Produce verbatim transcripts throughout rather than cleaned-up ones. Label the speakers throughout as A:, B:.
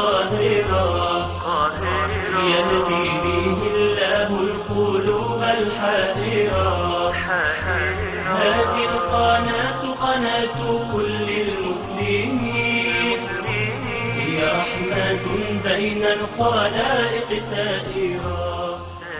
A: قاهرا يهدي به الله القلوب الحائرة. هذه القناة قناة كل المسلمين، هي رحمة بين الخلائق سائرة.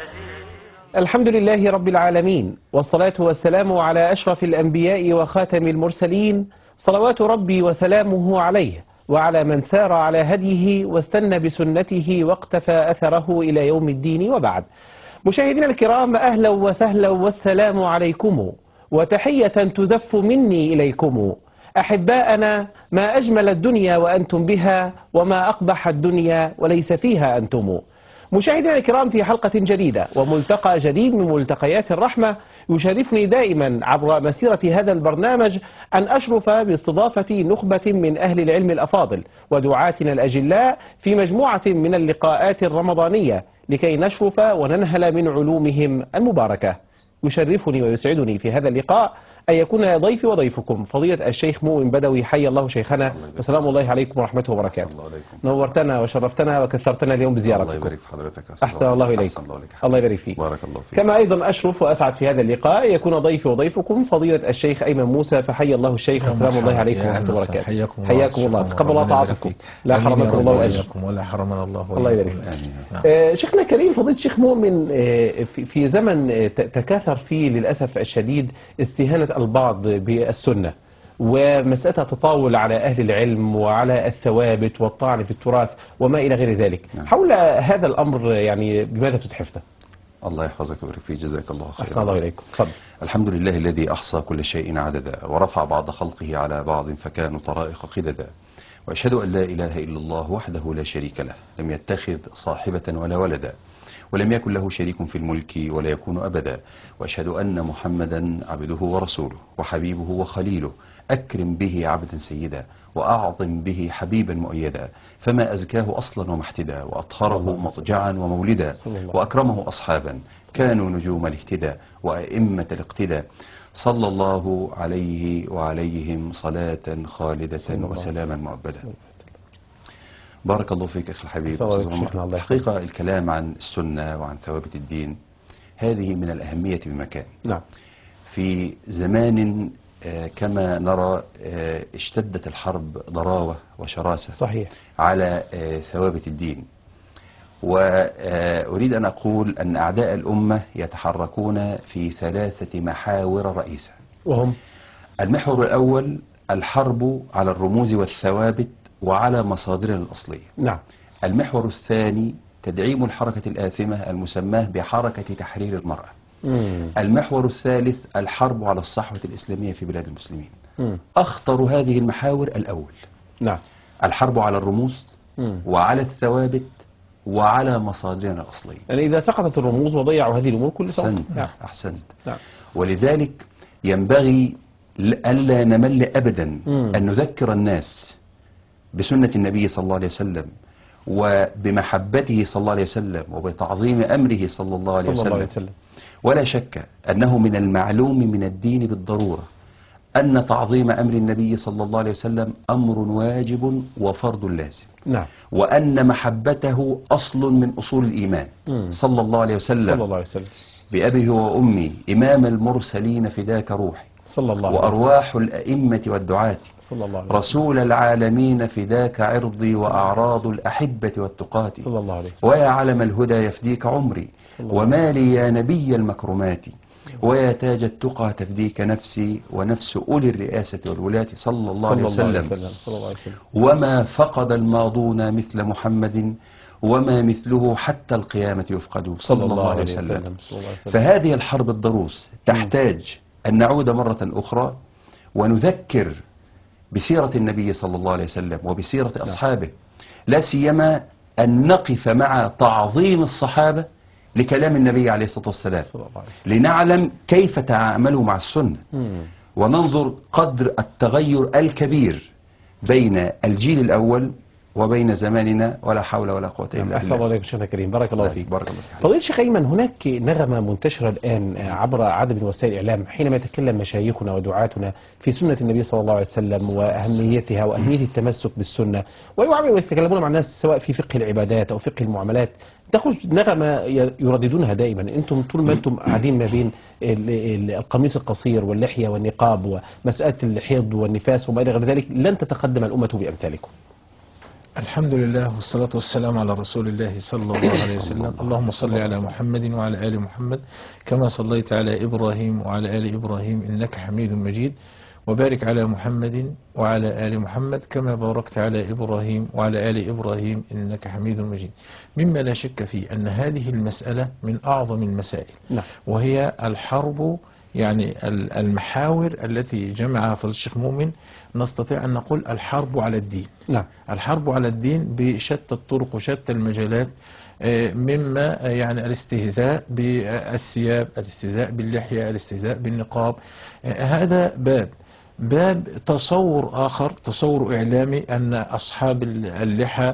B: الحمد لله رب العالمين، والصلاة والسلام على أشرف الأنبياء وخاتم المرسلين، صلوات ربي وسلامه عليه وعلى من سار على هديه واستنى بسنته واقتفى أثره إلى يوم الدين، وبعد. مشاهدينا الكرام، أهلا وسهلا والسلام عليكم، وتحية تزف مني إليكم. أحباءنا، ما أجمل الدنيا وأنتم بها، وما أقبح الدنيا وليس فيها أنتم. مشاهدينا الكرام، في حلقة جديدة وملتقى جديد من ملتقيات الرحمة، يشرفني دائما عبر مسيرة هذا البرنامج أن أشرف باستضافة نخبة من أهل العلم الأفاضل ودعاتنا الأجلاء في مجموعة من اللقاءات الرمضانية لكي نشرف وننهل من علومهم المباركة. يشرفني ويسعدني في هذا اللقاء أن يكون ضيفي وضيفكم فضيلة الشيخ مؤمن بدوي. حي الله شيخنا، وسلام الله عليكم ورحمته وبركاته. نورتنا وشرفتنا وكثرتنا اليوم بزيارتكم.
C: الله يبارك في حضرتك.
B: أحسن الله إليكم. الله يبارك فيك.
C: بارك الله فيك.
B: كما أيضا أشرف وأسعد في هذا اللقاء أن يكون ضيفي وضيفكم فضيلة الشيخ أيمن موسى. فحي الله الشيخ، وسلام الله عليكم ورحمته وبركاته.
D: حياكم,
B: حياكم الله. تقبل الله طاعتكم. لا حرمكم الله وأجركم
D: ولا حرمنا الله.
B: الله يبارك فيك. شيخنا الكريم فضيلة الشيخ مؤمن، في زمن تكاثر فيه للأسف الشديد استهانة البعض بالسنة ومسألة تطاول على أهل العلم وعلى الثوابت والطعن في التراث وما إلى غير ذلك. نعم. حول هذا الأمر يعني بماذا تتحفنا؟
C: الله يحفظك ويبارك فيك، جزاك الله خيرا.
B: أحسن الله إليكم. تفضل.
C: الحمد لله الذي أحصى كل شيء عددا، ورفع بعض خلقه على بعض فكانوا طرائق قددا، وأشهد أن لا إله إلا الله وحده لا شريك له، لم يتخذ صاحبة ولا ولدا، ولم يكن له شريك في الملك ولا يكون أبدا، وأشهد أن محمدا عبده ورسوله وحبيبه وخليله، أكرم به عبدا سيدا وأعظم به حبيبا مؤيدا، فما أزكاه أصلا ومحتدا، وأطهره مضجعا ومولدا، وأكرمه أصحابا كانوا نجوم الاهتداء وأئمة الاقتداء، صلى الله عليه وعليهم صلاة خالدة وسلاما مؤبدا. بارك الله فيك أخي الحبيب. حقيقة الكلام عن السنة وعن ثوابت الدين هذه من الأهمية بمكان. نعم. في زمان كما نرى اشتدت الحرب ضراوة وشراسة. صحيح. على ثوابت الدين، وأريد أن أقول أن أعداء الأمة يتحركون في ثلاثة محاور رئيسة، وهم: المحور الأول الحرب على الرموز والثوابت وعلى مصادرنا الأصلية. نعم. المحور الثاني تدعيم الحركة الآثمة المسماة بحركة تحرير المرأة. مم. المحور الثالث الحرب على الصحوة الإسلامية في بلاد المسلمين. مم. أخطر هذه المحاور الأول. نعم. الحرب على الرموز مم. وعلى الثوابت وعلى مصادرنا الأصلية. يعني إذا سقطت الرموز وضيعوا هذه الأمور كل سنة. أحسنت. نعم. أحسنت. نعم. ولذلك ينبغي ألا نمل أبدا مم. أن نذكر الناس بسنة النبي صلى الله عليه وسلم وبمحبته صلى الله عليه وسلم وبتعظيم أمره صلى الله عليه وسلم. الله عليه وسلم. ولا شك أنه من المعلوم من الدين بالضرورة أن تعظيم أمر النبي صلى الله عليه وسلم أمر واجب وفرض لازم. نعم. وأن محبته أصل من أصول الإيمان. مم. صلى الله عليه وسلم. صلى الله عليه وسلم. بأبيه وأمي إمام المرسلين فداك روحي، صلى الله عليه وسلم. وأرواح الأئمة والدعاة، صلى الله عليه وسلم. رسول العالمين فداك عرضي وأعراض الأحبة والتقاة، صلى الله عليه وسلم. ويا علم الهدى يفديك عمري، وما لي يا نبي المكرمات، ويا تاج التقى تفديك نفسي ونفس أولي الرئاسة والولاة، صلى الله عليه وسلم. وما فقد الماضون مثل محمد، وما مثله حتى القيامة يفقد، صلى الله عليه وسلم. فهذه الحرب الضروس تحتاج أن نعود مرة أخرى ونذكر بسيرة النبي صلى الله عليه وسلم وبسيرة أصحابه، لا سيما أن نقف مع تعظيم الصحابة لكلام النبي عليه الصلاة والسلام، لنعلم كيف تعاملوا مع السنة، وننظر قدر التغير الكبير بين الجيل الأول وبين زماننا ولا حول ولا قوة إلا بالله.
B: أحسن الله عليكم شيخنا الكريم، بارك الله فيك.
C: بارك الله فيك.
B: فضيلة الشيخ أيمن، هناك نغمة منتشرة الآن عبر عدد من وسائل الإعلام حينما يتكلم مشايخنا ودعاتنا في سنة النبي صلى الله عليه وسلم وأهميتها وأهمية التمسك بالسنة، ويعاملوا ويتكلمون مع الناس سواء في فقه العبادات أو فقه المعاملات، تخرج نغمة يرددونها دائما: أنتم طول ما أنتم قاعدين ما بين القميص القصير واللحية والنقاب ومسألة الحيض والنفاس وما إلى غير ذلك لن تتقدم الأمة بأمثالكم.
D: الحمد لله والصلاة والسلام على رسول الله صلى الله عليه وسلم. اللهم صل على محمد وعلى آل محمد كما صليت على إبراهيم وعلى آل إبراهيم إنك حميد مجيد، وبارك على محمد وعلى آل محمد كما باركت على إبراهيم وعلى آل إبراهيم إنك حميد مجيد. مما لا شك فيه أن هذه المسألة من أعظم المسائل، وهي الحرب، يعني المحاور التي جمعها فضيلة الشيخ مؤمن. نستطيع أن نقول الحرب على الدين. نعم. الحرب على الدين بشتى الطرق وشتى المجالات، مما يعني الاستهزاء بالثياب، الاستهزاء باللحية، الاستهزاء بالنقاب. هذا باب باب تصور آخر، تصور إعلامي أن أصحاب اللحى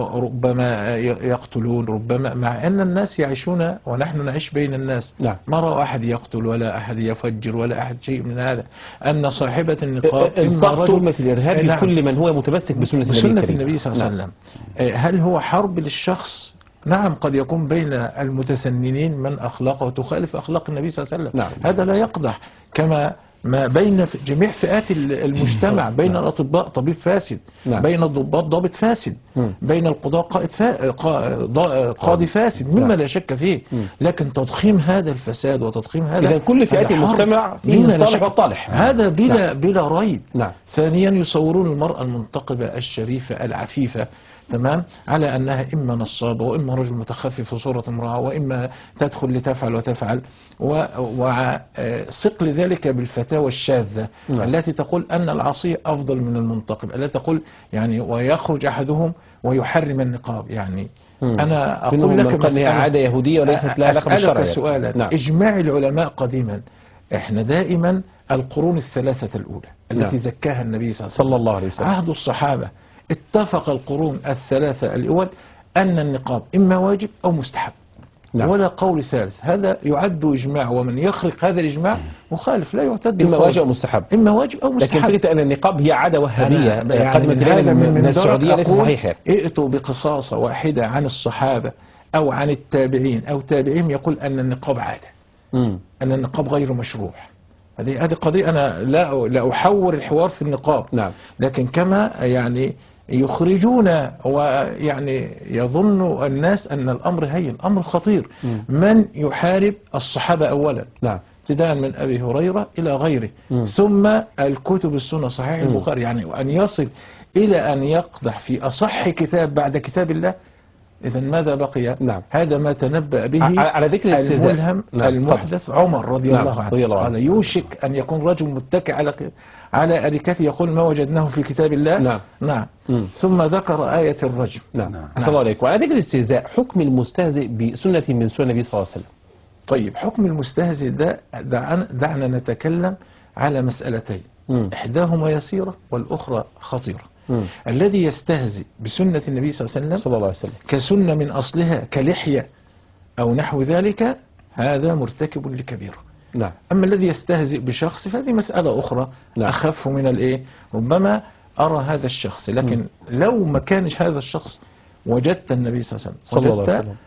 D: ربما يقتلون، ربما، مع أن الناس يعيشون ونحن نعيش بين الناس. لا. ما رأى أحد يقتل ولا أحد يفجر ولا أحد شيء من هذا. أن صاحبة النقاب
B: إما رجل في الإرهاب لكل من هو متمسك بسنة,
D: بسنة النبي صلى الله عليه وسلم. هل هو حرب للشخص؟ نعم، قد يكون بين المتسننين من أخلاقه تخالف أخلاق النبي صلى الله عليه وسلم. نعم. هذا لا يقدح، كما ما بين جميع فئات المجتمع، بين الأطباء طبيب فاسد، نعم. بين الضباط ضابط فاسد، مم. بين القضاء قائد فا... قاضي فاسد، مما لا شك فيه. مم. لكن تضخيم هذا الفساد وتضخيم هذا،
B: إذا كل فئات المجتمع فيه الصالح والطالح،
D: هذا بلا نعم. بلا ريب.
B: نعم.
D: ثانيا، يصورون المرأة المنتقبة الشريفة العفيفة، تمام، على أنها إما نصابة وإما رجل متخفي في صورة امرأة وإما تدخل لتفعل وتفعل، وصقل ذلك بالفتاوى الشاذة. نعم. التي تقول أن العصي أفضل من المنتقب، التي تقول يعني ويخرج أحدهم ويحرم النقاب. يعني مم. أنا أقول لك
B: مسألة عادة يهودية وليست لها علاقة بالشرع.
D: سؤالا. نعم. إجماع العلماء قديما، إحنا دائما القرون الثلاثة الأولى التي نعم. زكاها النبي صلى الله عليه وسلم، عهد الصحابة، اتفق القرون الثلاثة الأول أن النقاب إما واجب أو مستحب. نعم. ولا قول ثالث. هذا يعد إجماع، ومن يخرق هذا الإجماع مخالف، لا يعتد.
B: إما واجب أو مستحب.
D: إما واجب أو مستحب.
B: لكن فكرة أن النقاب هي عادة وهابية قدمت
D: هذا من,
B: من السعودية ليس صحيح.
D: ائتوا بقصاصة واحدة عن الصحابة أو عن التابعين أو تابعين يقول أن النقاب عادة، مم. أن النقاب غير مشروع. هذه هذه قضية. أنا لا لا أحور الحوار في النقاب. نعم. لكن كما يعني يخرجون ويعني يظن الناس أن الأمر هين، أمر خطير. م. من يحارب الصحابة أولا، نعم، ابتداء من أبي هريرة إلى غيره، م. ثم الكتب السنة، صحيح البخاري، يعني أن يصل إلى أن يقدح في أصح كتاب بعد كتاب الله. إذا ماذا بقي؟ نعم. هذا ما تنبأ به
B: على ذكر
D: الملهم. نعم. المحدث عمر رضي نعم. الله عنه قال يوشك أن يكون رجل متكئ على على أريكته يقول ما وجدناه في كتاب الله. نعم. نعم. ثم ذكر آية الرجم.
B: نعم. نعم. نعم. الله عليك. وعلى ذكر الاستهزاء، حكم المستهزئ بسنة من سنة النبي صلى الله عليه وسلم.
D: طيب، حكم المستهزئ ده دعنا, دعنا نتكلم على مسألتين، م. إحداهما يسيرة والأخرى خطيرة. مم. الذي يستهزئ بسنة النبي صلى الله عليه وسلم,
B: صلى الله عليه وسلم
D: كسنة من أصلها كلحية أو نحو ذلك، هذا مرتكب لكبيرة. نعم. أما الذي يستهزئ بشخص فهذه مسألة أخرى. نعم. أخف من الإيه. ربما أرى هذا الشخص، لكن مم. لو ما كانش هذا الشخص وجدت النبي صلى الله عليه وسلم،
B: صلى الله عليه وسلم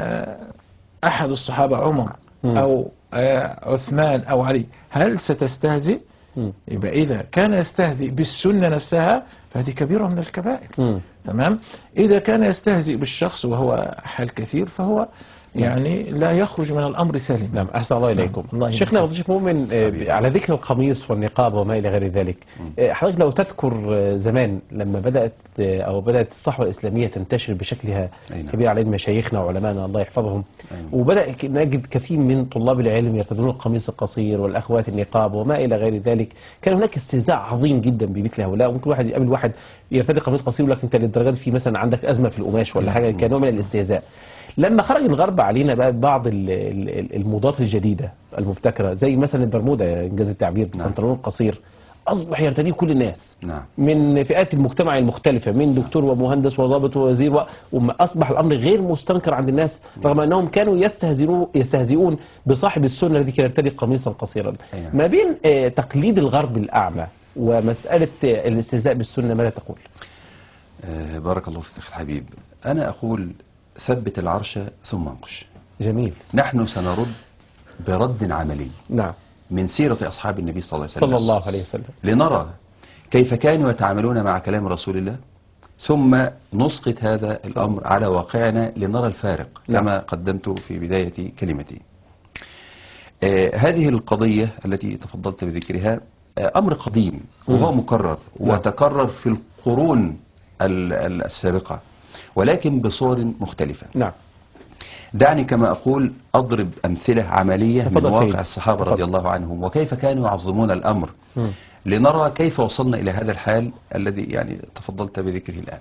D: أحد الصحابة عمر مم. أو عثمان أو علي، هل ستستهزئ؟ يبقى إذا كان يستهزئ بالسنة نفسها فهذه كبيرة من الكبائر. م. تمام. إذا كان يستهزئ بالشخص وهو حال كثير فهو يعني لا يخرج من الأمر سالم.
B: نعم. أحسن الله إليكم. نعم. شيخنا فضيلة الشيخ مؤمن، على ذكر القميص والنقاب وما إلى غير ذلك، حضرتك لو تذكر زمان لما بدأت أو بدأت الصحوة الإسلامية تنتشر بشكلها كبير على مشايخنا وعلمائنا الله يحفظهم، وبدأ نجد كثير من طلاب العلم يرتدون القميص القصير والأخوات النقاب وما إلى غير ذلك. كان هناك استهزاء عظيم جدا بمثل هؤلاء. ممكن واحد يقابل واحد يرتدي قميص قصير يقول لك أنت للدرجة في مثلا عندك أزمة في القماش ولا حاجة، كنوع من الاستهزاء. لما خرج الغرب علينا بقى بعض الموضات الجديدة المبتكرة، زي مثلا البرمودا، انجاز التعبير، البنطلون القصير، أصبح يرتديه كل الناس
C: نعم.
B: من فئات المجتمع المختلفة، من دكتور ومهندس وضابط ووزير، وأصبح الأمر غير مستنكر عند الناس رغم أنهم كانوا يستهزئون يستهزئون بصاحب السنة الذي كان يرتدي قميصا قصيرا.
C: نعم.
B: ما بين آه، تقليد الغرب الأعمى ومسألة آه، الاستهزاء بالسنة ماذا تقول؟
C: آه بارك الله فيك أخي الحبيب. أنا أقول ثبت العرش ثم انقش.
B: جميل.
C: نحن سنرد برد عملي
B: نعم.
C: من سيرة أصحاب النبي صلى الله عليه وسلم
B: صلى الله عليه وسلم
C: لنرى كيف كانوا يتعاملون مع كلام رسول الله، ثم نسقط هذا الأمر على واقعنا لنرى الفارق.
B: نعم.
C: كما قدمت في بداية كلمتي. آه هذه القضية التي تفضلت بذكرها آه أمر قديم وهو مكرر وتكرر في القرون ال- ال- السابقة، ولكن بصور مختلفة.
B: نعم.
C: دعني كما أقول أضرب أمثلة عملية من
B: تفضل
C: واقع
B: سيدي.
C: الصحابة
B: تفضل.
C: رضي الله عنهم وكيف كانوا يعظمون الأمر،
B: مم.
C: لنرى كيف وصلنا إلى هذا الحال الذي يعني تفضلت بذكره الآن.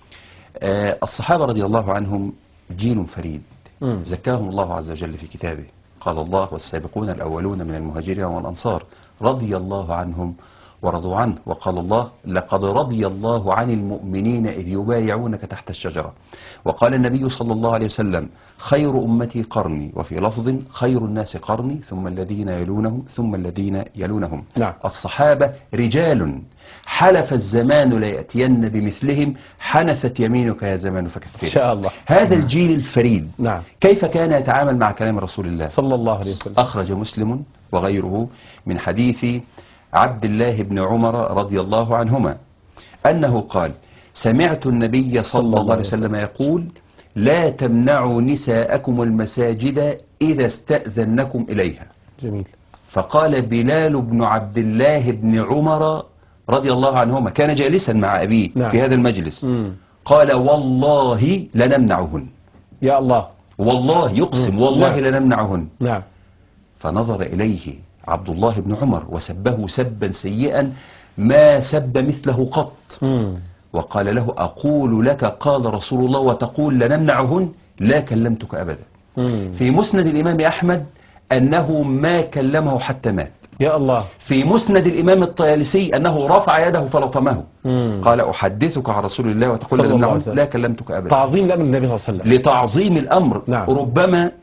C: آه، الصحابة رضي الله عنهم جيل فريد
B: مم.
C: زكاهم الله عز وجل في كتابه. قال الله: والسابقون الأولون من المهاجرين والأنصار رضي الله عنهم ورضوا عنه. وقال الله: لقد رضي الله عن المؤمنين إذ يبايعونك تحت الشجرة. وقال النبي صلى الله عليه وسلم: خير أمتي قرني، وفي لفظ: خير الناس قرني ثم الذين يلونهم ثم الذين يلونهم.
B: نعم.
C: الصحابة رجال حلف الزمان ليأتين بمثلهم، حنثت يمينك يا زمان فكفر.
B: إن شاء الله.
C: هذا الجيل الفريد
B: نعم.
C: كيف كان يتعامل مع كلام رسول الله؟
B: صلى الله عليه وسلم.
C: أخرج مسلم وغيره من حديث عبد الله بن عمر رضي الله عنهما أنه قال: سمعت النبي صلى الله عليه وسلم يقول: لا تمنعوا نساءكم المساجد إذا استأذنكم إليها.
B: جميل.
C: فقال بلال بن عبد الله بن عمر رضي الله عنهما، كان جالسا مع أبيه
B: نعم.
C: في هذا المجلس،
B: مم.
C: قال: والله لنمنعهن.
B: يا الله.
C: والله يقسم:
B: مم.
C: والله
B: نعم.
C: لنمنعهن.
B: نعم.
C: فنظر إليه عبد الله بن عمر وسبه سبا سيئا ما سب مثله قط،
B: مم.
C: وقال له: أقول لك قال رسول الله وتقول لنمنعهن؟ لا كلمتك أبدا.
B: مم.
C: في مسند الإمام أحمد أنه ما كلمه حتى مات.
B: يا الله.
C: في مسند الإمام الطيالسي أنه رفع يده فلطمه.
B: مم.
C: قال: أحدثك عن رسول الله وتقول
B: صلى الله عليه
C: لنمنعهن؟
B: وسلم.
C: لا كلمتك أبدا.
B: تعظيم لأمر النبي صلى الله عليه وسلم.
C: لتعظيم الأمر.
B: نعم.
C: ربما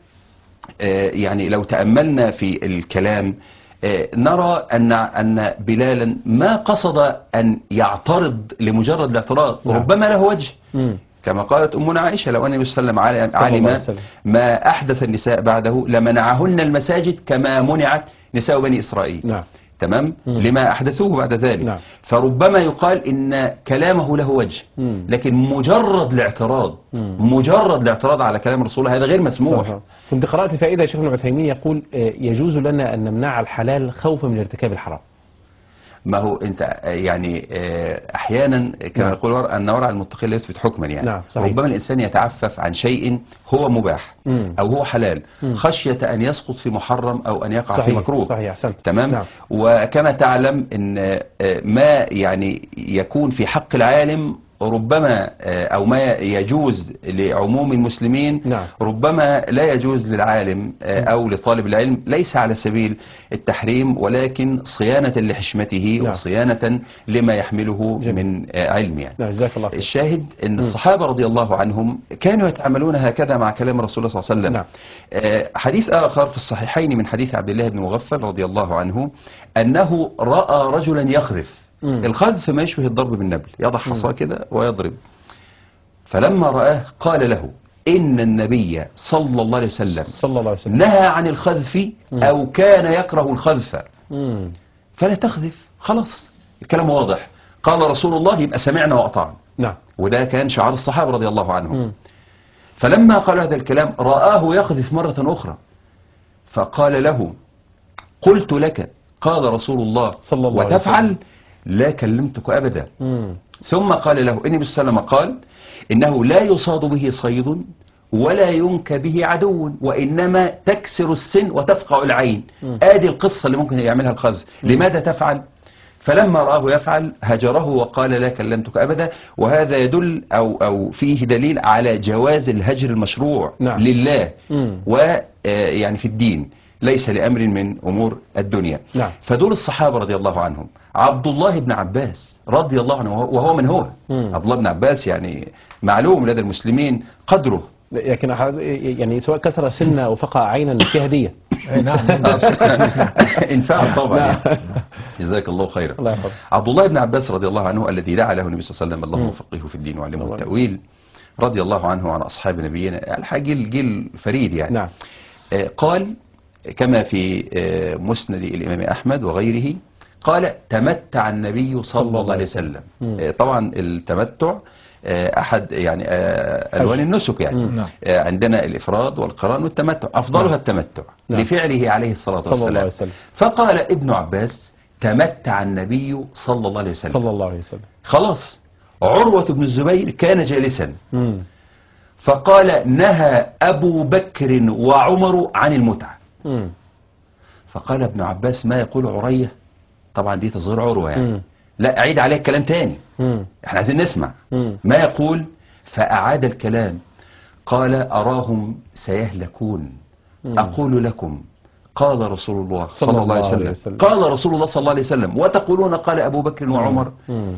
C: آه، يعني لو تأملنا في الكلام آه، نرى أن أن بلالا ما قصد أن يعترض لمجرد الاعتراض.
B: نعم.
C: ربما له وجه،
B: مم.
C: كما قالت أمنا عائشة: لو أن النبي صلى الله عليه وسلم
B: صلى الله عليه
C: علم
B: وسلم.
C: ما أحدث النساء بعده لمنعهن المساجد كما منعت نساء بني إسرائيل.
B: نعم.
C: تمام.
B: مم.
C: لما أحدثوه بعد ذلك.
B: نعم.
C: فربما يقال إن كلامه له وجه،
B: مم.
C: لكن مجرد الاعتراض
B: مم.
C: مجرد الاعتراض على كلام رسول الله هذا غير مسموح.
B: صحيح. كنت قرأت فائدة شيخ ابن عثيمين يقول آه، يجوز لنا أن نمنع الحلال خوفا من ارتكاب الحرام.
C: ما هو انت يعني آه، احيانا كما
B: نعم.
C: يقول ورع- ان ورع المتقي لا يثبت حكما يعني.
B: نعم، صحيح.
C: ربما الانسان يتعفف عن شيء هو مباح
B: مم.
C: او هو حلال
B: مم.
C: خشية ان يسقط في محرم او ان يقع في
B: صحيح.
C: مكروه.
B: صحيح. أحسنت.
C: تمام.
B: نعم.
C: وكما تعلم ان آه، ما يعني يكون في حق العالم ربما آه، او ما يجوز لعموم المسلمين
B: نعم.
C: ربما لا يجوز للعالم آه، او لطالب العلم، ليس على سبيل التحريم ولكن صيانة لحشمته
B: نعم.
C: وصيانة لما يحمله
B: جميل.
C: من آه، علم يعني.
B: نعم. جزاك الله خير.
C: الشاهد ان الصحابة رضي الله عنهم كانوا يتعاملون هكذا مع كلام رسول الله صلى الله عليه وسلم.
B: نعم.
C: آه، حديث آخر في الصحيحين من حديث عبد الله بن مغفل رضي الله عنه أنه رأى رجلا يخذف.
B: مم.
C: الخذف ما يشبه الضرب بالنبل، يضع حصاه كده ويضرب. فلما رآه قال له: إن النبي صلى الله عليه وسلم
B: صلى الله عليه وسلم.
C: نهى عن الخذف أو كان يكره الخذف
B: مم.
C: فلا تخذف. خلاص الكلام واضح. قال رسول الله يبقى سمعنا وأطعنا.
B: نعم.
C: وده كان شعار الصحابة رضي الله عنهم.
B: مم.
C: فلما قال هذا الكلام رآه يخذف مرة أخرى فقال له: قلت لك قال رسول الله
B: صلى الله عليه
C: وتفعل؟
B: وسلم.
C: لا كلمتك أبدا.
B: مم.
C: ثم قال له: النبي صلى الله عليه وسلم قال: إنه لا يصاد به صيد ولا ينكى به عدو وإنما تكسر السن وتفقع العين.
B: مم.
C: آدي القصة اللي ممكن يعملها الخذف. لماذا تفعل؟ فلما رآه يفعل هجره وقال: لا كلمتك أبدا. وهذا يدل أو أو فيه دليل على جواز الهجر المشروع
B: نعم.
C: لله
B: مم.
C: ويعني في الدين. ليس لأمر من أمور الدنيا.
B: نعم.
C: فدول الصحابة رضي الله عنهم. عبد الله بن عباس رضي الله عنه، وهو من هو؟
B: مم.
C: عبد الله بن عباس يعني معلوم لدى المسلمين قدره.
B: لكن يعني سواء كسر سنة أو فقع عينا في هدية.
D: نعم.
C: انفعل طبعا.
B: نعم.
C: جزاك الله خيرا.
B: الله يحفظك.
C: عبد الله بن عباس رضي الله عنه الذي دعا له النبي صلى الله عليه وسلم اللهم فقهه في الدين وعلمه
B: الله.
C: التأويل، رضي الله عنه وعن أصحاب نبينا الحاجيل جيل فريد يعني.
B: نعم.
C: آه، قال كما في آه، مسند الإمام أحمد وغيره، قال تمتع النبي صلى الله عليه وسلم. آه، طبعا التمتع آه، أحد يعني آه، ألوان النسك يعني.
D: نعم.
C: آه، عندنا الإفراد والقران والتمتع، أفضلها
B: نعم.
C: التمتع
B: نعم.
C: لفعله عليه الصلاة
B: صلى الله عليه
C: والسلام.
B: وسلم.
C: فقال ابن عباس تمتع النبي صلى الله عليه وسلم.
B: صلى الله عليه وسلم.
C: خلاص عروة بن الزبير كان جالسا
B: مم.
C: فقال نهى أبو بكر وعمر عن المتعة.
B: مم.
C: فقال ابن عباس ما يقول عرية، طبعا دي تصغير عروة يعني.
B: مم.
C: لا أعيد عليه الكلام تاني،
B: مم.
C: احنا عايزين نسمع
B: مم.
C: ما يقول. فأعاد الكلام قال أراهم سيهلكون.
B: مم.
C: أقول لكم قال رسول الله
B: صلى
C: صلى الله عليه
B: الله عليه
C: وسلم،
B: وسلم.
C: قال رسول الله صلى الله عليه وسلم، وتقولون قال أبو بكر وعمر.
B: مم.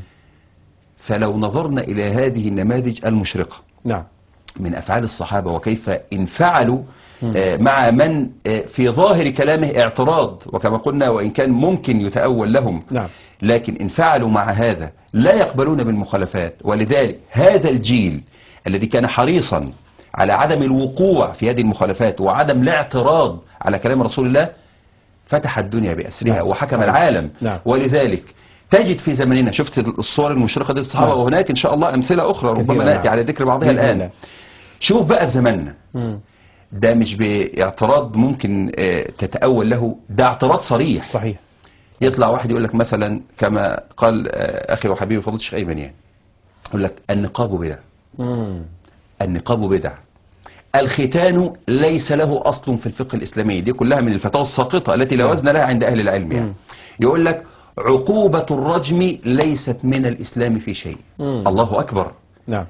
C: فلو نظرنا إلى هذه النماذج المشرقة
B: نعم.
C: من أفعال الصحابة وكيف انفعلوا آه، مع من آه، في ظاهر كلامه اعتراض، وكما قلنا وإن كان ممكن يتأول لهم،
B: نعم.
C: لكن انفعلوا مع هذا لا يقبلون بالمخالفات. ولذلك هذا الجيل الذي كان حريصا على عدم الوقوع في هذه المخالفات وعدم الاعتراض على كلام رسول الله فتح الدنيا بأسرها
B: نعم.
C: وحكم
B: صحيح.
C: العالم.
B: نعم.
C: ولذلك تجد في زمننا، شفت الصور المشرقة دي الصحابة،
B: نعم.
C: وهناك إن شاء الله أمثلة أخرى ربما
B: كثيرة.
C: نأتي
B: نعم.
C: على ذكر بعضها
B: بإذن
C: الآن.
B: الله.
C: شوف بقى في زماننا
B: مم.
C: ده مش باعتراض ممكن آه، تتأول له، ده اعتراض صريح.
B: صحيح.
C: يطلع واحد يقول لك مثلا كما قال آه، أخي وحبيبي فضيلة الشيخ أيمن يعني، يقول لك النقاب بدعة.
B: مم.
C: النقاب بدعة. الختان ليس له أصل في الفقه الإسلامي. دي كلها من الفتاوى الساقطة التي لا وزن لها عند أهل العلم يعني.
B: مم.
C: يقول لك عقوبة الرجم ليست من الإسلام في شيء.
B: مم.
C: الله أكبر.
B: نعم.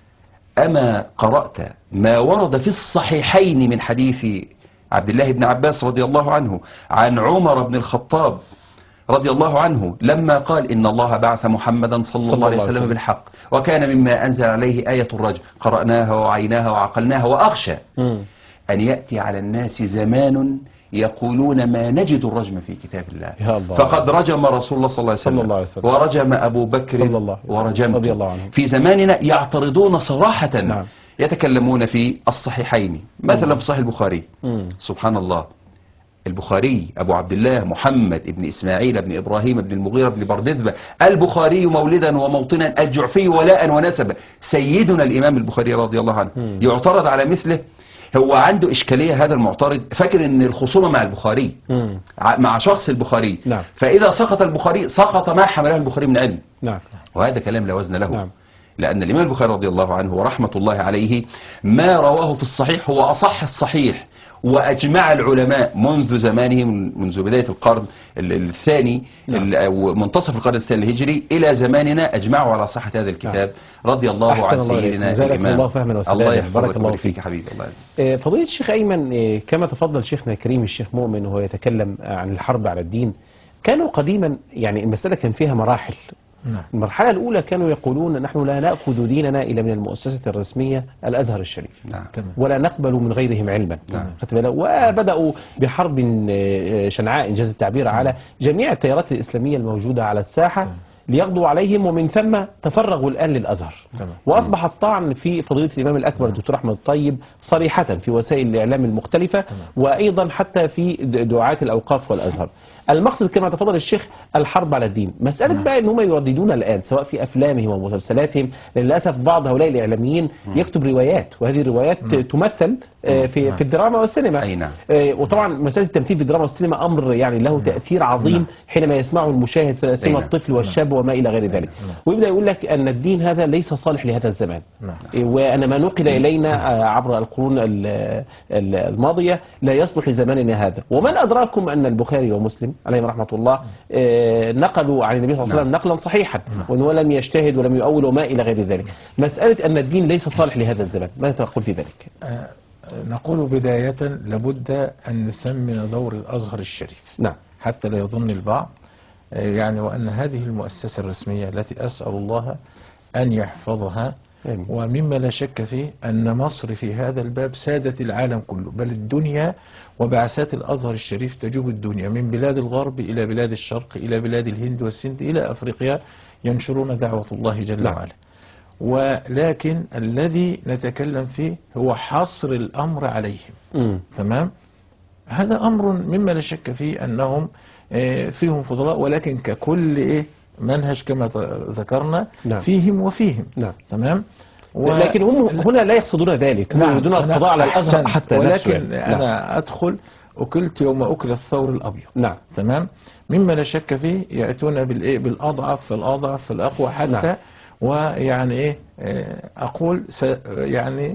C: أما قرأت ما ورد في الصحيحين من حديث عبد الله بن عباس رضي الله عنه عن عمر بن الخطاب رضي الله عنه لما قال إن الله بعث محمدا صلى, صلى الله عليه وسلم بالحق وكان مما أنزل عليه آية الرجم قرأناها وعيناها وعقلناها وأخشى
B: مم.
C: أن يأتي على الناس زمان يقولون ما نجد الرجم في كتاب الله.
B: يا الله.
C: فقد رجم رسول الله صلى الله عليه وسلم,
B: صلى الله عليه وسلم.
C: ورجم أبو بكر
B: صلى الله عليه وسلم.
C: ورجمت.
B: رضي الله عنه.
C: في زماننا يعترضون صراحة.
B: نعم.
C: يتكلمون في الصحيحين مثلا في صحيح البخاري.
B: مم.
C: سبحان الله، البخاري أبو عبد الله محمد ابن إسماعيل بن إبراهيم بن المغيرة بن بردزبة البخاري مولدا وموطنا الجعفي ولاء ونسبا، سيدنا الإمام البخاري رضي الله عنه.
B: مم.
C: يعترض على مثله. هو عنده إشكالية هذا المعترض، فاكر أن الخصومة مع البخاري
B: مم.
C: ع- مع شخص البخاري.
B: نعم.
C: فإذا سقط البخاري سقط ما حمله البخاري من علم.
B: نعم.
C: وهذا كلام لا وزن له.
B: نعم.
C: لأن الإمام البخاري رضي الله عنه ورحمة الله عليه ما رواه في الصحيح هو أصح الصحيح، وأجمع العلماء منذ زمانه منذ بداية القرن ال- الثاني
B: نعم.
C: ال- أو منتصف القرن الثاني الهجري إلى زماننا أجمعوا على صحة هذا الكتاب. رضي الله
B: أحسن
C: عن
B: الله إليك.
C: سيدنا
B: جزاك
C: الإمام.
B: الله فهما وسدادا.
C: الله
B: بارك
C: يحفظك
B: الله
C: ويبارك
B: فيك.
C: فيك يا حبيبي. الله يجزيك.
B: آه، فضيلة الشيخ أيمن، آه، كما تفضل شيخنا الكريم الشيخ مؤمن وهو يتكلم عن الحرب على الدين، كانوا قديما يعني المسألة كان فيها مراحل.
D: نعم.
B: المرحلة الأولى كانوا يقولون نحن لا نأخذ ديننا إلا من المؤسسة الرسمية الأزهر الشريف،
C: نعم.
D: تمام.
B: ولا نقبل من غيرهم علما.
C: نعم.
B: خدت بالك؟ وبدأوا بحرب آه، شنعاء إنجاز التعبير على جميع التيارات الإسلامية الموجودة على الساحة ليقضوا عليهم، ومن ثم تفرغوا الآن للأزهر.
D: تمام.
B: وأصبح الطعن في فضيلة الإمام الأكبر الدكتور أحمد الطيب صريحة في وسائل الإعلام المختلفة، وأيضا حتى في د- دعاة الأوقاف والأزهر. المقصد كما تفضل الشيخ الحرب على الدين. مسألة بقى ان هم يرددون الآن سواء في أفلامهم ومسلسلاتهم، للأسف بعض هؤلاء الإعلاميين يكتب روايات، وهذه الروايات تمثل آه، في في الدراما والسينما.
C: أي نعم.
B: آه، وطبعا مسألة التمثيل في الدراما والسينما أمر يعني له تأثير عظيم حينما يسمعه المشاهد سواء
C: نعم.
B: الطفل والشاب وما إلى غير ذلك. ويبدأ يقول لك أن الدين هذا ليس صالح لهذا الزمان.
D: نعم.
B: آه، وأن ما نقل إلينا آه، عبر القرون ال- ال- الماضية لا يصلح لزماننا هذا. ومن أدراكم أن البخاري ومسلم عليهم رحمة الله آه، نقلوا عن النبي صلى الله عليه وسلم نقلا صحيحا، وأنه لم يجتهد ولم يؤول وما إلى غير ذلك. مسألة أن الدين ليس صالح لهذا الزمان، ماذا تقول في ذلك؟
D: آه، نقول بداية لابد أن نثمن دور الأزهر الشريف.
B: نعم.
D: حتى لا يظن البعض يعني وأن هذه المؤسسة الرسمية التي أسأل الله أن يحفظها،
B: آمين.
D: ومما لا شك فيه أن مصر في هذا الباب سادت العالم كله بل الدنيا، وبعثات الأزهر الشريف تجوب الدنيا من بلاد الغرب إلى بلاد الشرق إلى بلاد الهند والسند إلى أفريقيا ينشرون دعوة الله جل
B: نعم.
D: وعلا. ولكن الذي نتكلم فيه هو حصر الأمر عليهم.
B: مم.
D: تمام. هذا أمر مما لا شك فيه أنهم فيهم فضلاء، ولكن ككل إيه منهج كما ذكرنا.
B: نعم.
D: فيهم وفيهم.
B: نعم.
D: تمام.
B: و... لكن هم هنا لا يقصدون ذلك، هم
D: نعم.
B: يريدون القضاء على الأزهر حتى
D: ولكن
B: نفسه.
D: أنا نعم. أدخل أكلت يوم أكل الثور الأبيض.
B: نعم.
D: تمام. مما لا شك فيه يأتون بالإيه بالأضعف فالأضعف فالأقوى حتى نعم. ويعني إيه أقول س يعني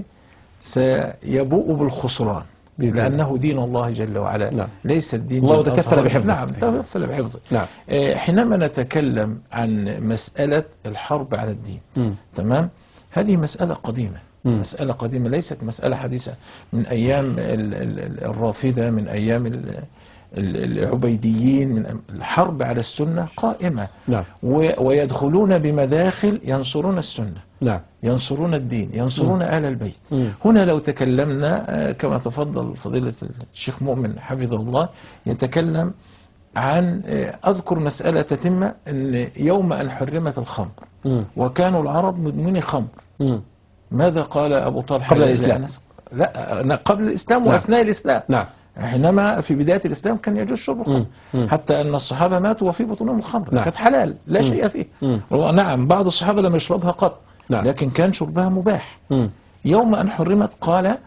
D: سيبوء بالخسران لأنه دين الله جل وعلا.
B: نعم.
D: ليس الدين
B: الله تكفل بحفظه.
D: نعم تكفل بحفظه.
B: نعم.
D: حينما نتكلم عن مسألة الحرب على الدين
B: م.
D: تمام، هذه مسألة قديمة. م. مسألة قديمة ليست مسألة حديثة من أيام الرافضة، من أيام العبيديين. من الحرب على السنة قائمة.
B: نعم.
D: ويدخلون بمداخل ينصرون السنة.
B: نعم.
D: ينصرون الدين، ينصرون آل البيت.
B: م.
D: هنا لو تكلمنا كما تفضل فضيلة الشيخ مؤمن حفظه الله يتكلم عن أذكر مسألة تتم أن يوم أن حرمت الخمر م. وكانوا العرب مدمني خمر. م. ماذا قال أبو طلحة
B: قبل الإسلام؟
D: لا قبل الإسلام. نعم. وأثناء الإسلام.
B: نعم.
D: حينما في بداية الإسلام كان يجوز شرب الخمر، حتى أن الصحابة ماتوا وفي بطونهم الخمر. نعم. كانت حلال لا م. شيء فيه. نعم. بعض الصحابة لم يشربها قط. نعم. لكن كان شربها مباح. م. يوم أن حرمت قال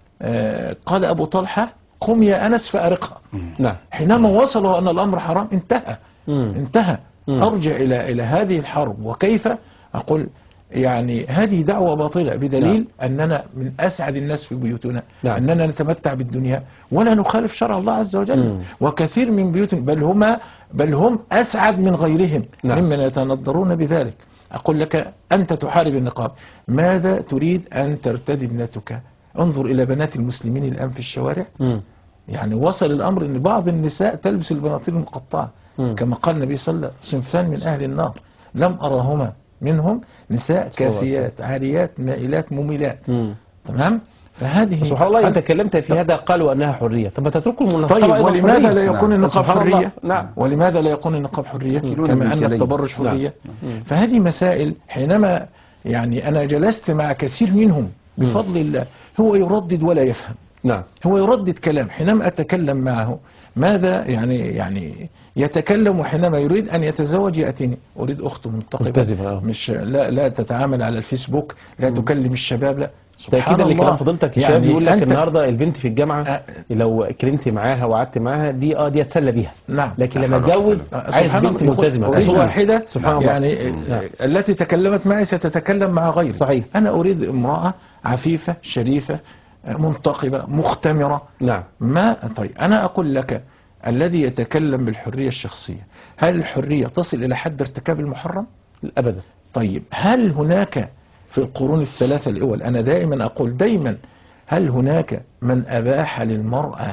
D: آه قال أبو طلحة قم يا أنس فأرقها. نعم. حينما وصلوا أن الأمر حرام انتهى. م. انتهى. م. أرجع إلى إلى هذه الحرب. وكيف أقول يعني هذه دعوة باطلة بدليل نعم. أننا من أسعد الناس في بيوتنا. نعم. أننا نتمتع بالدنيا ولا نخالف شرع الله عز وجل. م. وكثير من بيوتهم بل هم بل هم أسعد من غيرهم. نعم. ممن يتنظرون بذلك. أقول لك أنت تحارب النقاب، ماذا تريد أن ترتدي ابنتك؟ انظر إلى بنات المسلمين الآن في الشوارع. م. يعني وصل الأمر أن بعض النساء تلبس البناطيل المقطعة كما قال النبي صلى الله عليه وسلم صنفان من أهل النار لم أراهما منهم نساء كاسيات عاريات مائلات مميلات. تمام. فهذه
B: سبحان الله. أنت تكلمت في هذا قالوا أنها حرية، طب تتركوا المنقب.
D: طيب ولماذا لا يكون
B: نعم.
D: النقاب حرية؟
B: نعم.
D: ولماذا لا يكون النقاب حرية كما أن التبرج حرية؟ نعم. فهذه مسائل حينما يعني أنا جلست مع كثير منهم بفضل الله هو يردد ولا يفهم. نعم. هو يردد كلام حينما أتكلم معه ماذا يعني يعني يتكلم، وحينما يريد أن يتزوج يأتيني أريد أخته منتقبة مش لا لا تتعامل على الفيسبوك، لا تكلم الشباب، لا.
B: تأكيدا لكلام فضيلتك الشباب يعني يقول لك النهارده البنت في الجامعة أه لو كلمت معاها وقعدت معاها دي اه دي اتسلى بيها. نعم. لكن لما اتجوز عايز بنت ملتزمة
D: واحدة سبحان الله يعني نعم. التي تكلمت معي ستتكلم مع غيري.
B: صحيح.
D: أنا أريد امرأة عفيفة شريفة منتقبة مختمرة. نعم. ما طيب أنا أقول لك الذي يتكلم بالحرية الشخصية، هل الحرية تصل إلى حد ارتكاب المحرم؟
B: أبدا.
D: طيب هل هناك في القرون الثلاثة الأول، أنا دائما أقول دائما هل هناك من أباح للمرأة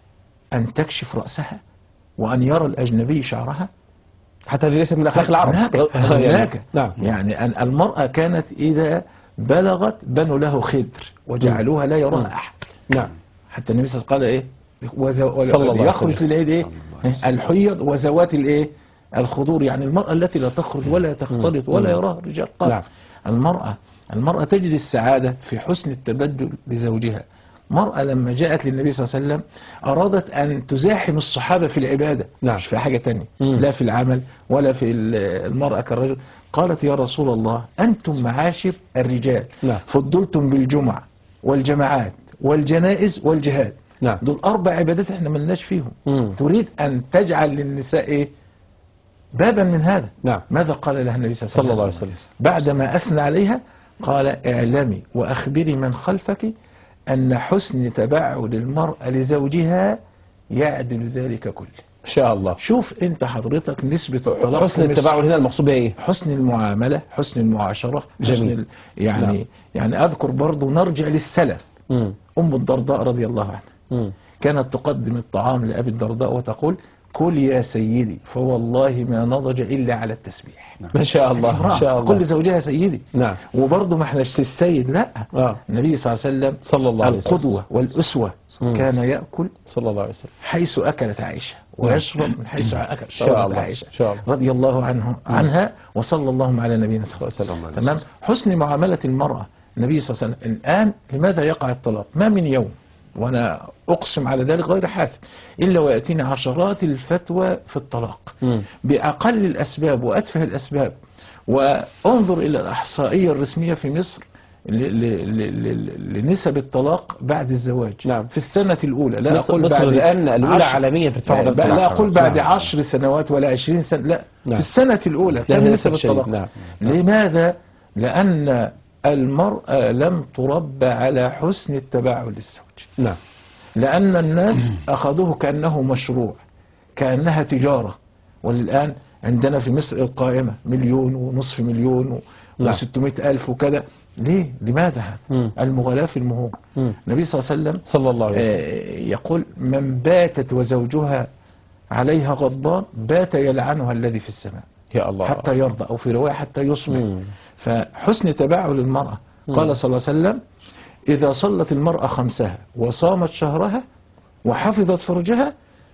D: أن تكشف رأسها وأن يرى الأجنبي شعرها؟
B: حتى ليس من أخلاق العرب.
D: هناك, هناك. نعم. يعني أن المرأة كانت إذا بلغت بنوا له خدر وجعلوها لا يراها أحد.
B: نعم.
D: حتى النبي صلى الله عليه وسلم قال إيه وزو... يخرج للعيد إيه الحيض وزوات الإيه الخضور، يعني المرأة التي لا تخرج ولا تختلط ولا يراها الرجال قط. نعم. المرأة المرأة تجد السعادة في حسن التبدل بزوجها. مرأة لما جاءت للنبي صلى الله عليه وسلم أرادت أن تزاحم الصحابة في العبادة. نعم. مش في حاجة تانية. مم. لا في العمل ولا في المرأة كالرجل. قالت يا رسول الله أنتم معاشر الرجال. نعم. فضلتم بالجمعة والجماعات والجنائز والجهاد. نعم. دول أربع عبادات احنا ملناش فيهم. مم. تريد أن تجعل للنساء إيه بابا من هذا. نعم. ماذا قال لها النبي صلى الله عليه وسلم بعدما أثنى عليها؟ قال اعلمي وأخبري من خلفك أن حسن تبعد المرأة لزوجها يعدل ذلك كله.
B: إن شاء الله.
D: شوف أنت حضرتك نسبة الطلاق.
B: حسن التبعد هنا المقصود بإيه؟
D: حسن المعاملة، حسن المعاشرة، حسن ال... يعني نعم. يعني أذكر برضو نرجع للسلف. م. أم الدرداء رضي الله عنها
B: مم.
D: كانت تقدم الطعام لأبي الدرداء وتقول كل يا سيدي فوالله ما نضج إلا على التسبيح.
B: ما شاء الله ما شاء الله.
D: كل زوجها سيدي.
B: نعم.
D: وبرضه ما احناش السيد لا
B: آه.
D: النبي صلى الله عليه وسلم
B: صلى الله عليه وسلم
D: القدوة والأسوة
B: مم.
D: كان يأكل
B: صلى الله عليه وسلم
D: حيث أكلت عائشة ويشرب من حيث أكلت
B: شاء الله.
D: عائشة
B: شاء الله.
D: رضي الله عنه عنها وصلى الله على نبينا صلى الله عليه وسلم. تمام. حسن معاملة المرأة النبي صلى الله عليه وسلم. الآن لماذا يقع الطلاق؟ ما من يوم وأنا أقسم على ذلك غير حاث إلا ويأتيني عشرات الفتوى في الطلاق
B: مم.
D: بأقل الأسباب وأتفه الأسباب. وانظر إلى الإحصائية الرسمية في مصر ل- ل- ل- ل- لنسب الطلاق بعد الزواج.
B: نعم.
D: في السنة الأولى لا
B: مصر,
D: أقول
B: مصر
D: بعد
B: الآن الأولى
D: عشر-
B: عالميا في ارتفاع
D: لا,
B: الطلاق.
D: لا أقول بعد
B: نعم.
D: عشر سنوات ولا عشرين سنة لا
B: نعم.
D: في السنة الأولى
B: لا،
D: كم
B: للأسف
D: نسب
B: الشديد.
D: الطلاق.
B: نعم.
D: لماذا؟ لأن المرأة لم تربى على حسن التباعد للزوج.
B: نعم.
D: لأن الناس أخذوه كأنه مشروع كأنها تجارة. والآن عندنا في مصر القائمة مليون ونصف مليون و-
B: نعم.
D: وستمائة ألف وكذا. ليه؟ لماذا هذا؟
B: مم.
D: المغالاة في المهور.
B: مم.
D: النبي صلى الله عليه وسلم
B: صلى الله عليه وسلم
D: آه، يقول من باتت وزوجها عليها غضبان بات يلعنها الذي في السماء
B: يا الله.
D: حتى يرضى أو في رواية حتى يصبح.
B: مم.
D: فحسن تباعد المرأة.
B: مم.
D: قال صلى الله عليه وسلم إذا صلت المرأة خمسها وصامت شهرها وحفظت فرجها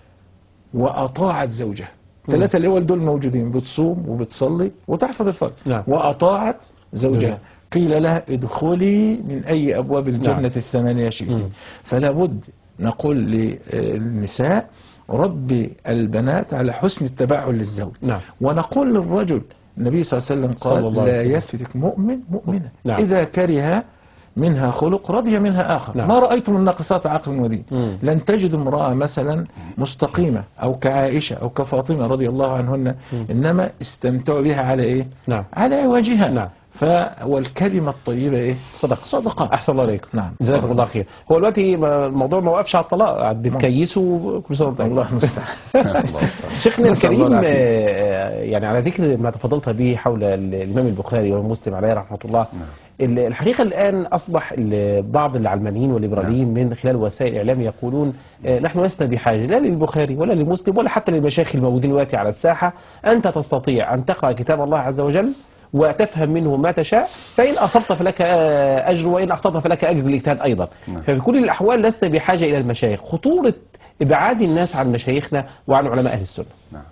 D: وأطاعت زوجها.
B: مم.
D: ثلاثة الأول دول موجودين بتصوم وبتصلي وتحفظ الفرج.
B: نعم.
D: وأطاعت زوجها
B: نعم.
D: قيل لها ادخلي من أي أبواب الجنة
B: نعم.
D: الثمانية شئت.
B: مم.
D: فلا بد نقول للنساء ربي البنات على حسن التباعد للزوج.
B: نعم.
D: ونقول للرجل النبي صلى الله عليه وسلم
B: صلى
D: قال
B: الله عليه
D: لا
B: وسلم.
D: يفتك مؤمن مؤمنة
B: نعم.
D: إذا كره منها خلق رضي منها آخر.
B: نعم.
D: ما رأيتم الناقصات عقل ودين.
B: مم.
D: لن تجد امرأة مثلا مستقيمة أو كعائشة أو كفاطمة رضي الله عنهن
B: مم.
D: إنما استمتعوا بها على إيه؟
B: نعم.
D: على وجهها.
B: نعم.
D: ف والكلمة الطيبة إيه؟
B: صدق
D: صدقة.
B: أحسن الله عليكم.
D: نعم.
B: جزاكم الله خير. هو دلوقتي ما- الموضوع ما وقفش على الطلاق، قاعد بتكيسوا كل سنة وأنتم طيب.
D: الله المستعان.
C: الله المستعان.
B: شيخنا
D: نسأل الله
B: الكريم،
D: العافية.
B: آه، يعني على ذكر ما تفضلت به حول ال- الإمام البخاري ومسلم عليه رحمة الله، ال- الحقيقة الآن أصبح ال- بعض العلمانيين والليبراليين من خلال وسائل الإعلام يقولون آه، نحن لسنا بحاجة لا للبخاري ولا لمسلم ولا حتى للمشايخ الموجودين دلوقتي على الساحة. أنت تستطيع أن تقرأ كتاب الله عز وجل وتفهم منه ما تشاء، فإن أصبت فلك آه، أجر وإن أخطأت فلك أجر الاجتهاد أيضا.
C: نعم.
B: ففي كل الأحوال لسنا بحاجة إلى المشايخ. خطورة إبعاد الناس عن مشايخنا وعن علماء أهل السنة.
C: نعم.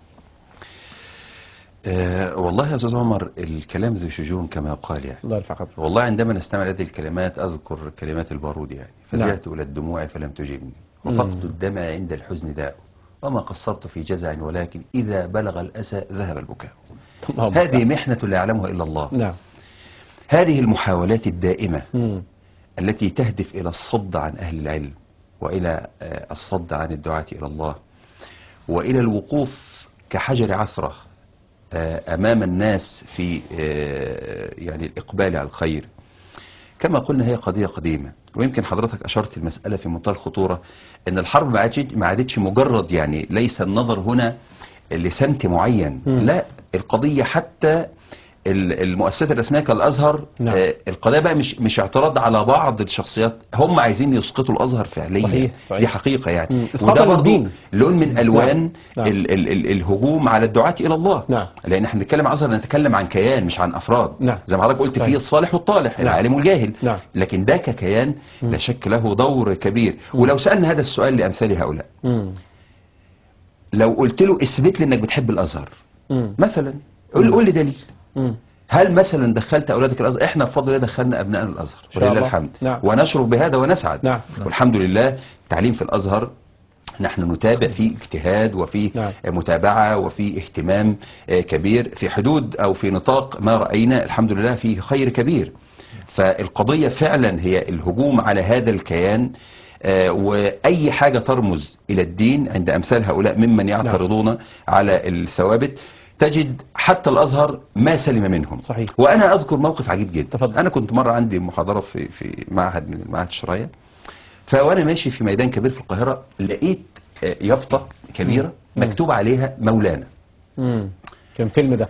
C: آه والله يا أستاذ عمر الكلام ذو شجون كما يقال يعني.
B: الله يرفع قدره.
C: والله عندما نستمع هذه الكلمات أذكر كلمات البارود يعني فزعت إلى الدموع فلم تجبني وفقد الدمع عند الحزن داء وما قصرت في جزع ولكن إذا بلغ الأسى ذهب البكاء.
B: اللهم
C: هذه
B: المستعان.
C: محنة لا يعلمها إلا الله.
B: نعم.
C: هذه المحاولات الدائمة
B: مم.
C: التي تهدف إلى الصد عن أهل العلم وإلى آه، الصد عن الدعاة إلى الله وإلى الوقوف كحجر عثرة آه، أمام الناس في آه، يعني الإقبال على الخير. كما قلنا هي قضية قديمة ويمكن حضرتك أشرت المسألة في منتهى الخطورة أن الحرب ما عادتش ما عادتش مجرد يعني ليس النظر هنا لسمت معين.
B: مم.
C: لا القضية حتى ال- المؤسسات الرسمية كالأزهر
B: نعم.
C: آه، القضية بقى مش مش اعتراض على بعض الشخصيات هم عايزين يسقطوا الأزهر فعليا.
B: صحيح، صحيح.
C: دي حقيقة يعني.
B: مم. إسقاطا
C: وده برضو
B: للدين.
C: لون من ألوان
B: نعم. نعم.
C: ال ال ال الهجوم على الدعاة إلى الله.
B: نعم.
C: لأن احنا بنتكلم عن أزهر نتكلم عن كيان مش عن أفراد.
B: نعم.
C: زي ما حضرتك قلت
B: صحيح.
C: فيه الصالح والطالح
B: نعم.
C: العالم والجاهل.
B: نعم.
C: لكن ده ككيان لا شك له دور كبير. ولو سألنا هذا السؤال لأمثال هؤلاء
B: مم.
C: لو قلت له اثبت لي انك بتحب الازهر
B: مم.
C: مثلا قول قول لي دليل.
B: مم.
C: هل مثلا دخلت اولادك الازهر؟ احنا بفضل الله دخلنا ابنائنا الازهر
B: شاء
C: ولله
B: الله.
C: الحمد.
B: نعم.
C: ونشرف بهذا ونسعد.
B: نعم.
C: والحمد لله التعليم في الازهر نحن نتابع فيه اجتهاد وفي
B: نعم.
C: متابعة وفي اهتمام آه، كبير في حدود او في نطاق ما رأينا الحمد لله فيه خير كبير. فالقضية فعلا هي الهجوم على هذا الكيان آه، وأي حاجة ترمز إلى الدين عند أمثال هؤلاء ممن يعترضون على الثوابت تجد حتى الأزهر ما سلم منهم.
B: صحيح.
C: وأنا أذكر موقف عجيب جدا.
B: تفضل.
C: أنا كنت مرة عندي محاضرة في في معهد من المعاهد الشرعية فوأنا ماشي في ميدان كبير في القاهرة لقيت آه، يافطة كبيرة
B: مم.
C: مكتوب عليها مولانا.
B: مم. كان فيلم ده.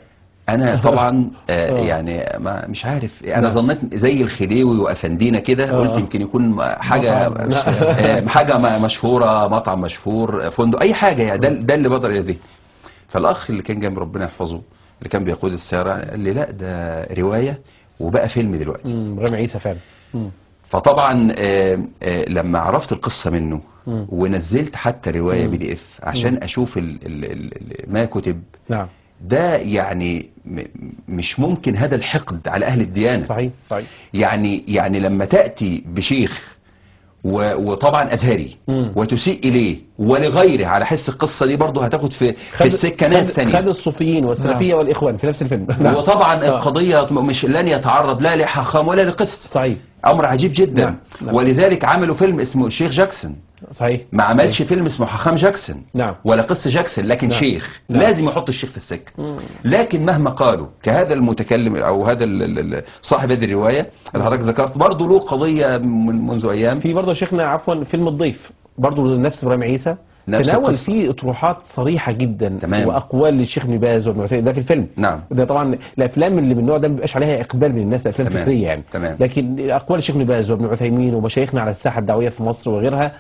C: انا طبعا آه يعني ما مش عارف، انا
B: نعم.
C: ظنيت زي الخديوي وافندينا كده،
B: آه.
C: قلت يمكن يكون حاجه
B: مطعم.
C: آه حاجه م- مشهوره، مطعم مشهور، فندق، اي حاجه يعني. ده ده اللي بدر اليه. فالاخ اللي كان جنب ربنا يحفظه اللي كان بيقود السياره قال لي لا ده روايه وبقى فيلم دلوقتي.
B: مم، رامي عيسى فعلا. مم.
C: فطبعا آه آه لما عرفت القصه منه
B: مم.
C: ونزلت حتى روايه
B: مم.
C: بي دي اف عشان
B: مم.
C: اشوف ال ال ال ال ما كتب،
B: نعم.
C: ده يعني م- مش ممكن هذا الحقد على أهل الديانة.
B: صحيح صحيح.
C: يعني يعني لما تأتي بشيخ و- وطبعا أزهري
B: مم.
C: وتسيء إليه ولغيره، على حس القصة دي برضه هتاخد في في
B: خد
C: السكة ناس
B: خد,
C: ثانية.
B: خد الصوفيين والسلفية والإخوان في نفس الفيلم. نعم.
C: وطبعا
B: آه.
C: القضية مش لن يتعرض لا لحاخام ولا لقس.
B: صحيح.
C: أمر عجيب جدا.
B: نعم. نعم.
C: ولذلك عملوا فيلم اسمه الشيخ جاكسون.
B: صحيح.
C: ما عملش
B: صحيح.
C: فيلم اسمه حاخام جاكسون
B: نعم.
C: ولا قس جاكسون، لكن
B: نعم.
C: شيخ
B: نعم.
C: لازم يحط الشيخ في السكة.
B: مم.
C: لكن مهما قالوا كهذا المتكلم او هذا ال- ال- ال- صاحب هذه الرواية اللي حضرتك ذكرت برضه له قضية من منذ ايام.
B: في برضه شيخنا عفوا فيلم الضيف برضه نفس ابراهيم عيسى،
C: نفس
B: تناول
C: القصة.
B: فيه اطروحات صريحه جدا.
C: تمام.
B: واقوال للشيخ ابن باز وابن عثيمين ده في الفيلم.
C: نعم.
B: ده طبعا الافلام اللي من النوع ده ما بيبقاش عليها اقبال من الناس، افلام
C: تمام.
B: فكريه يعني.
C: تمام.
B: لكن اقوال الشيخ ابن باز وابن عثيمين ومشايخنا على الساحه الدعويه في مصر وغيرها،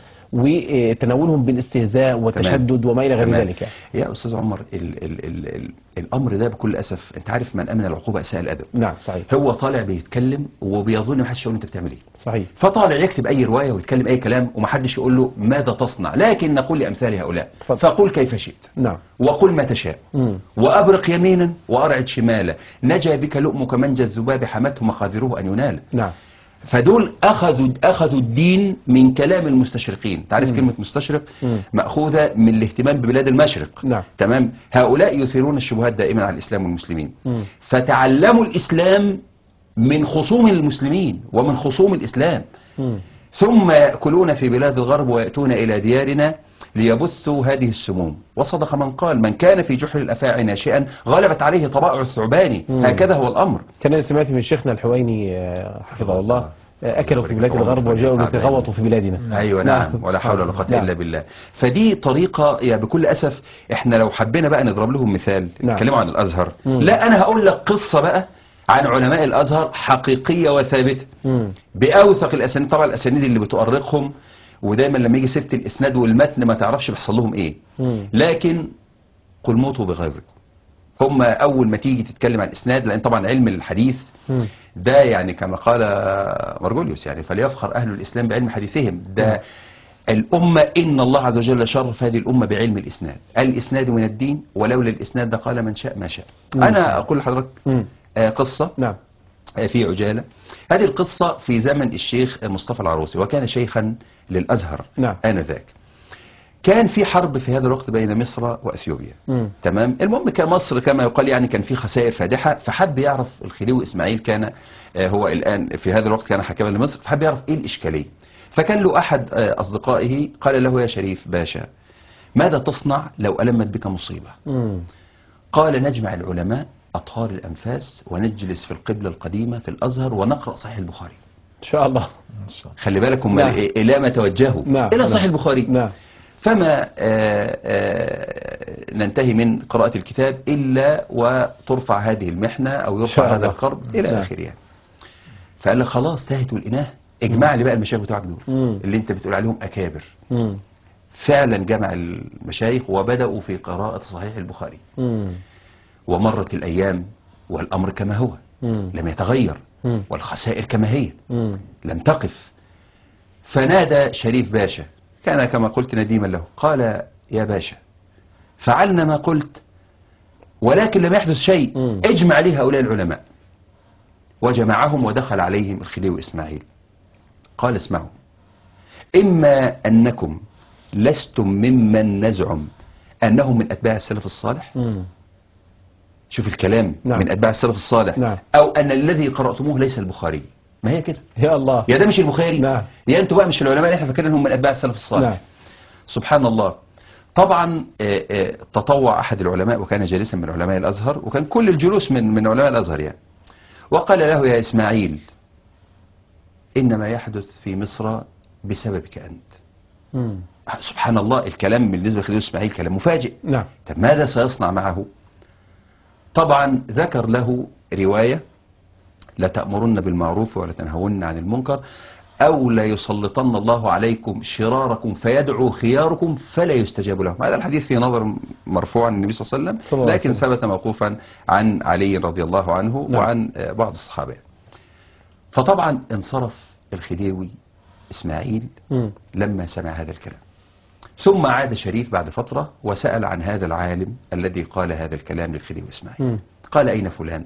B: وتناولهم بالاستهزاء والتشدد وما الى غير
C: تمام.
B: ذلك يعني.
C: يا استاذ عمر ال ال ال ال الامر ده بكل اسف، انت عارف من امن العقوبة اساء الادب.
B: نعم صحيح.
C: هو طالع بيتكلم وبيظن ما حدش يقول له انت بتعمل ايه.
B: صحيح.
C: فطالع يكتب اي رواية ويتكلم اي كلام ومحدش يقول له ماذا تصنع، لكن نقول لامثال هؤلاء
B: تفضل.
C: فقل كيف شئت
B: نعم.
C: وقل ما تشاء
B: مم.
C: وأبرق يمينا وأرعد شمالا، نجا بك لؤمك منجى الذباب حمته مخاذره أن ينال.
B: نعم.
C: فدول أخذوا أخذوا الدين من كلام المستشرقين. تعرف
B: مم.
C: كلمة مستشرق
B: مم.
C: مأخوذة من الاهتمام ببلاد المشرق.
B: نعم.
C: تمام. هؤلاء يثيرون الشبهات دائما على الإسلام والمسلمين.
B: مم.
C: فتعلموا الإسلام من خصوم المسلمين ومن خصوم الإسلام.
B: مم.
C: ثم يأكلون في بلاد الغرب ويأتون إلى ديارنا ليبثوا هذه السموم. وصدق من قال من كان في جحر الأفاعي ناشئا غلبت عليه طبائع الثعبان.
B: مم.
C: هكذا هو الأمر.
B: كان سمعت من شيخنا الحويني آه، حفظه الله،
C: الله.
B: آه، أكلوا في بلاد الغرب وجاءوا يتغوطوا في بلادنا.
C: أيوة نعم. ولا حول ولا قوة إلا بالله. فدي طريقة يعني بكل أسف إحنا لو حبينا بقى نضرب لهم مثال
B: نعم.
C: نتكلموا عن الأزهر.
B: مم.
C: لا أنا هقول لك قصة بقى عن علماء الأزهر حقيقية وثابتة
B: مم.
C: بأوثق الأسانيد. طبعا الأسانيد اللي بتؤرقهم، ودايما لما يجي سيره الاسناد والمتن ما تعرفش بيحصل لهم ايه.
B: مم.
C: لكن قل موتوا بغيظكم. هم اول ما تيجي تتكلم عن الاسناد، لان طبعا علم الحديث
B: مم.
C: ده يعني كما قال مرجوليوس يعني فليفخر اهل الاسلام بعلم حديثهم. ده الامه ان الله عز وجل شرف هذه الامه بعلم الاسناد. الاسناد من الدين ولولا الاسناد ده قال من شاء ما شاء.
B: مم.
C: انا اقول لحضرتك
B: مم.
C: آه، قصه
B: نعم.
C: في عجالة. هذه القصة في زمن الشيخ مصطفى العروسي، وكان شيخا للأزهر
B: نعم.
C: آنذاك. كان في حرب في هذا الوقت بين مصر وأثيوبيا.
B: مم.
C: تمام. المهم كان مصر كما يقال يعني كان في خسائر فادحة، فحب يعرف الخديوي إسماعيل كان آه، هو الآن في هذا الوقت كان حكما لمصر، فحب يعرف إيه الإشكالية. فكان له أحد آه، أصدقائه قال له يا شريف باشا ماذا تصنع لو ألمت بك مصيبة؟
B: مم.
C: قال نجمع العلماء أطهار الأنفاس ونجلس في القبلة القديمة في الأزهر ونقرأ صحيح البخاري.
B: إن شاء الله.
C: خلي بالك هم
B: نعم.
C: إيه- إلى ما توجهوا
B: نعم.
C: إلى
B: نعم.
C: صحيح البخاري.
B: نعم.
C: فما آه، آه، ننتهي من قراءة الكتاب إلا وترفع هذه المحنة أو
B: شاء
C: يرفع هذا
B: الله.
C: القرب إلى
B: نعم.
C: آخره يعني. فقال لك خلاص تاهت الإناه، اجمع لي بقى المشايخ بتوعك دول
B: مم.
C: اللي أنت بتقول عليهم أكابر.
B: مم.
C: فعلا جمع المشايخ وبدأوا في قراءة صحيح البخاري.
B: مم.
C: ومرت الأيام والأمر كما هو
B: مم.
C: لم يتغير،
B: مم.
C: والخسائر كما هي
B: مم.
C: لم تقف. فنادى شريف باشا، كان كما قلت نديما له، قال يا باشا فعلنا ما قلت ولكن لم يحدث شيء،
B: مم.
C: اجمع لي هؤلاء العلماء. وجمعهم ودخل عليهم الخديوي إسماعيل قال اسمعوا، إما أنكم لستم ممن نزعم أنهم من أتباع السلف الصالح.
B: مم.
C: شوف الكلام.
B: نعم.
C: من أتباع السلف الصالح.
B: نعم.
C: أو أن الذي قرأتموه ليس البخاري. ما هي كده
B: يا الله.
C: يا ده مش البخاري.
B: نعم.
C: يا أنتوا بقى مش العلماء اللي احنا فاكرينهم من أتباع السلف الصالح.
B: نعم.
C: سبحان الله. طبعا آه، آه، تطوع أحد العلماء وكان جالسا من علماء الأزهر، وكان كل الجلوس من من علماء الأزهر يعني. وقال له يا إسماعيل إنما يحدث في مصر بسببك أنت.
B: مم.
C: سبحان الله. الكلام بالنسبة لخديوي إسماعيل كلام مفاجئ.
B: نعم.
C: طب ماذا سيصنع معه؟ طبعا ذكر له رواية: لا تأمرن بالمعروف ولا تنهون عن المنكر، أو لا يسلطن الله عليكم شراركم فيدعو خياركم فلا يستجاب لهم. هذا الحديث فيه نظر مرفوع عن النبي صلى الله عليه وسلم، لكن ثبت موقوفا عن علي رضي الله عنه نعم. وعن بعض الصحابة. فطبعا انصرف الخديوي إسماعيل م. لما سمع هذا الكلام، ثم عاد شريف بعد فترة وسأل عن هذا العالم الذي قال هذا الكلام للخديوي إسماعيل. م. قال: أين فلان؟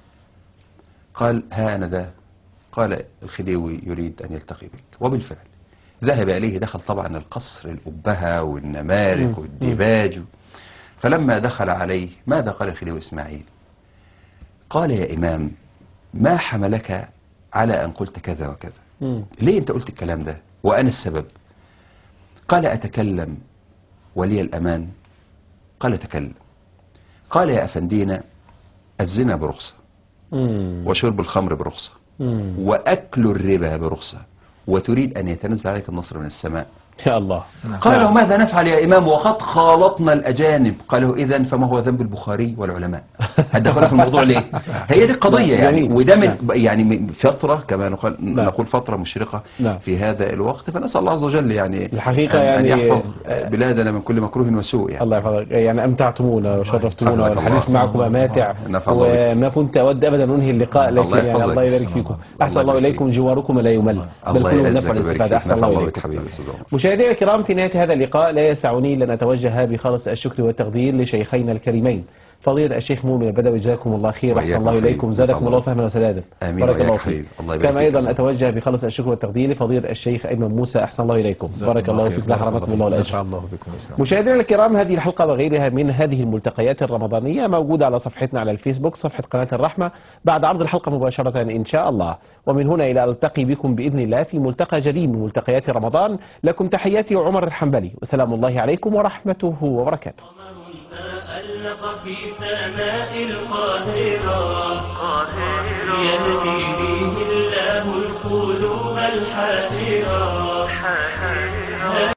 C: قال: ها أنا ذا. قال: الخديوي يريد أن يلتقي بك. وبالفعل ذهب إليه. دخل طبعا القصر، الأبهة والنمارق والديباج. فلما دخل عليه ماذا قال الخديوي إسماعيل؟ قال: يا إمام، ما حملك على أن قلت كذا وكذا؟ مم. ليه أنت قلت الكلام ده وأنا السبب؟ قال: أتكلم ولي الأمان؟ قال: تكلم. قال: يا أفندينا، الزنا برخصة، مم. وشرب الخمر برخصة، مم. وأكل الربا برخصة، وتريد أن يتنزل عليك النصر من السماء.
B: يا الله.
C: قال: وماذا نفعل يا إمام وقد خالطنا الأجانب؟ قالوا: إذن فما هو ذنب البخاري والعلماء؟ هتدخل في الموضوع ليه؟ هي دي القضية يعني. وده من يعني فترة كما نقول نقول فترة مشرقة في هذا الوقت. فنسأل الله عز وجل يعني
B: الحقيقة
C: أن
B: يعني
C: يحفظ بلادنا من كل مكروه وسوء يعني.
B: الله يحفظك. يعني أمتعتمونا وشرفتمونا، والحديث معكم ماتع، وما كنت أود أبدا أن أنهي اللقاء، لكن يعني الله يبارك فيكم. أحسن الله إليكم. جواركم لا يمل، بل كله نفع الاستفادة. أحسن الله إليكم. مشاهدينا الكرام، في نهاية هذا اللقاء لا يسعني لأن أتوجه بخالص الشكر والتقدير لشيخينا الكريمين، فضيلة الشيخ مؤمن البدوي، جزاكم الله خير، أحسن الله إليكم، زادكم الله فهما وسدادا، بارك الله فيك. كما أيضا أتوجه بخالص الشكر والتقدير لفضيلة الشيخ أيمن موسى، أحسن الله إليكم، بارك الله فيك، لا حرمكم الله الأجر. مشاهدينا الكرام، هذه الحلقة وغيرها من هذه الملتقيات الرمضانية موجودة على صفحتنا على الفيسبوك، صفحة قناة الرحمة، بعد عرض الحلقة مباشرة إن شاء الله. ومن هنا إلى ألتقي بكم بإذن الله في ملتقى جديد من ملتقيات رمضان، لكم تحياتي عمر الحنبلي، وسلام الله عليكم ورحمته وبركاته.
A: تألق في سماء القاهرة، يهدي به الله القلوب الحائرة.